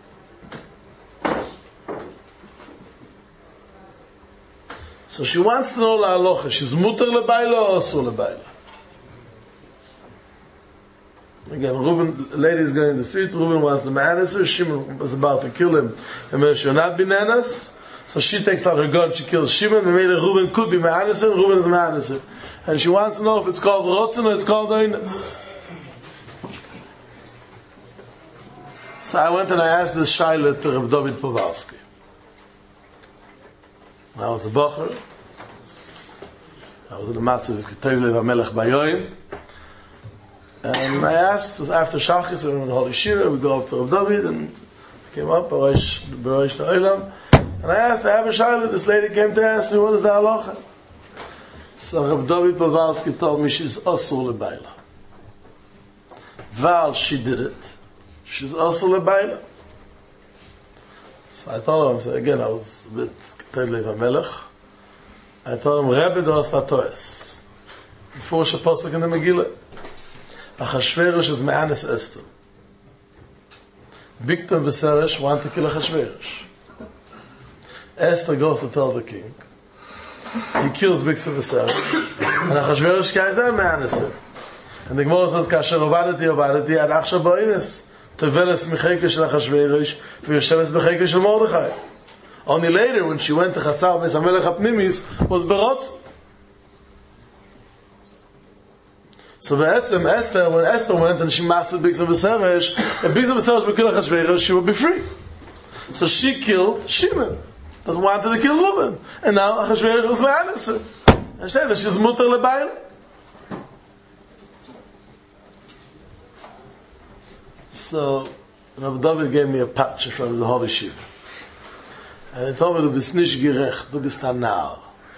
So she wants to know la halacha. She's muter lebaila or asur lebaila. Again, Reuben, lady is going in the street. Reuben wants the ma'anisser. Shimon was about to kill him. And when she'll not be nanas, so she takes out her gun. She kills Shimon. And maybe Reuben could be ma'anisser. And Reuben is ma'anisser. And she wants to know if it's called rotzen or it's called oines. So I went and I asked this shaila to Reb David Povalsky. When I was a bocher, I was in the matzav of Ketov Lev HaMelech Bayoim, and I asked, it was after Shachis, and we were in Holy Shiva, we go up to Reb David, and I came up, Barosh Ta'olam, and I asked, I have a shaila, this lady came to ask me, what is the halacha? So Reb David Povalsky told me she's asur lebaila. While she did it, she's asur lebaila. So I told him, I said, again, I was a bit Ketov Lev HaMelech. I told him, Rebbe does latoes. Before she posted in the Megillah, Achashverosh is Me'anis Esther. Bigtan Viseresh want to kill Achashverosh. Esther goes to tell the king. He kills Bigtan Viseresh. And Achashverosh guys are Me'anis. And the Gemara says, Kasher Ovadati, Ad Achsha Ba'ines. Teveles Mecheke Shel Achashverosh, V'yosheves Becheke Shel Mordechai. Only later, when she went to Chatzar Beis HaMelech HaPnimis, was Berotz. So Be'etzem, Esther, when Esther went and she mastered Bigtan Viseresh, if Bigtan Viseresh would kill Achashverosh, she would be free. So she killed Shimon, that wanted to kill Reuben. And now Achashverosh was Ma'anisser. And she said that she's muter lebaila. So Rabbi David gave me a patch from the Holy Shiva. And he told me, du bist nicht gerecht, du bist ein Narr.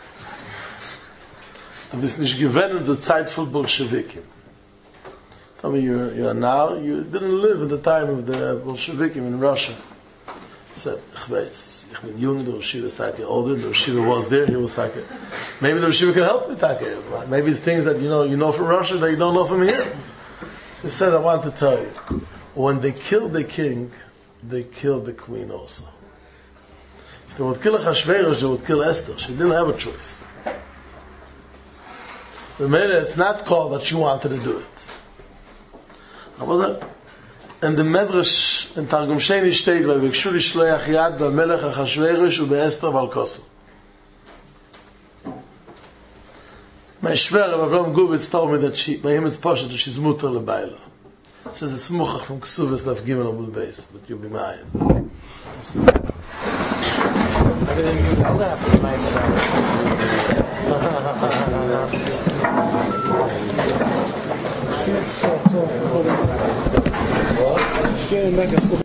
Du bist nicht gewähnt in der Zeit von Bolschewikim. He told me, you're a Narr, you didn't live in the time of the Bolschewikim in Russia. He said, ich weiß, ich bin jung, the Rosh Yeshiva is like older, the Rosh Yeshiva was there, he was like, maybe the Rosh Yeshiva can help me, like, maybe it's things that you know from Russia that you don't know from here. He said, I want to tell you, when they killed the king, they killed the queen also. If they would kill Achashverosh, they would kill Esther. She didn't have a choice. It's not called that she wanted to do it. How was it? And the Medrash in Targum Sheni steht, וَيْبِكשו לשלוח יד במלך אחשוורוש ובאסתר ועל כוסו. My Shver, Rav Avram Gubitz told me that by him it's posh that she's muter lebaila. It says it's muchach from Ksuvas Daf Gimel Amud Beis, but you'll be mine. Everything you else is my